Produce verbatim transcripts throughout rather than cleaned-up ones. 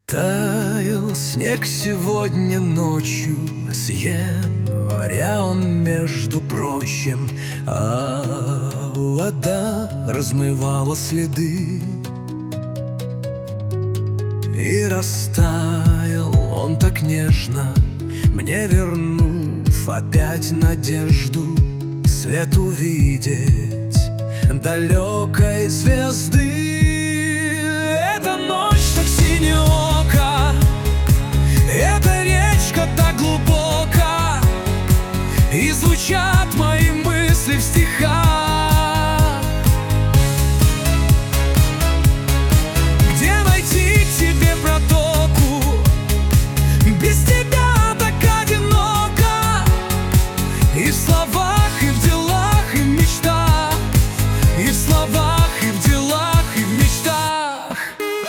Таял снег сегодня ночью, с января он, между прочим, а вода размывала следы. И растаял он так нежно, мне вернув опять надежду свет увидеть далекой звезды. Эта ночь так синеока, эта речка так глубока, и звучат мои мысли в стихах. Где найти к тебе протоку? Без тебя так одиноко. И в словах, и в делах, и в мечтах, и в словах, и в делах, и в мечтах.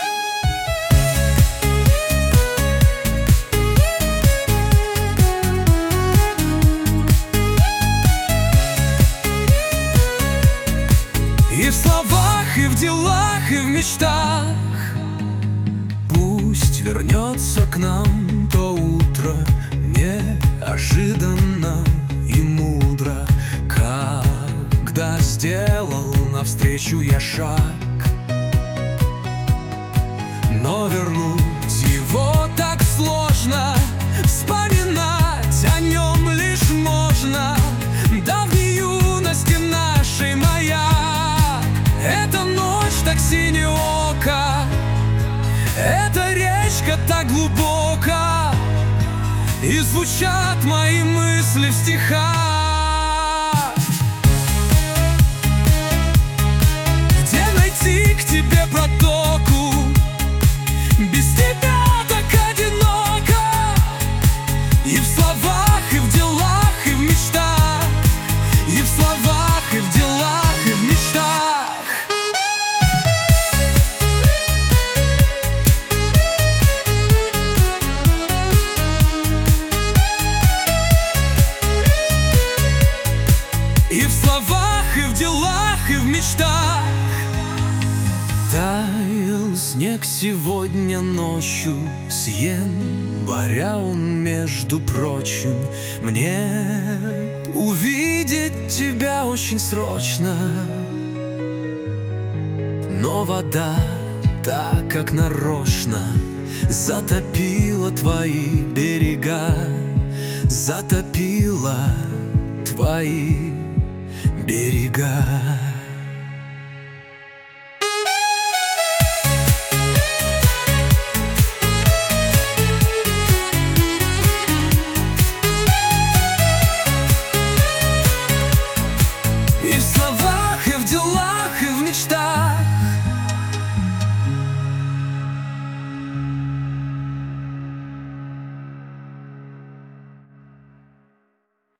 И в словах, и в делах, и в мечтах. Пусть вернется к нам то утро, неожиданно и мудро, когда сделал навстречу я шаг. Но вернуть его так сложно, вспоминать о нем лишь можно давней юности нашей маяк. Эта ночь так синеока, эта речка так глубока, и звучат мои мысли в стихах. Где найти к тебе протоку? Без тебя так одиноко. И в словах, и в делах, и в мечтах, и в словах, и в делах, и в мечтах. И в словах, и в делах, и в мечтах. Таял снег сегодня ночью, с января он, между прочим. Мне увидеть тебя очень срочно, но вода, так как нарочно, затопила твои берега, затопила твои берега.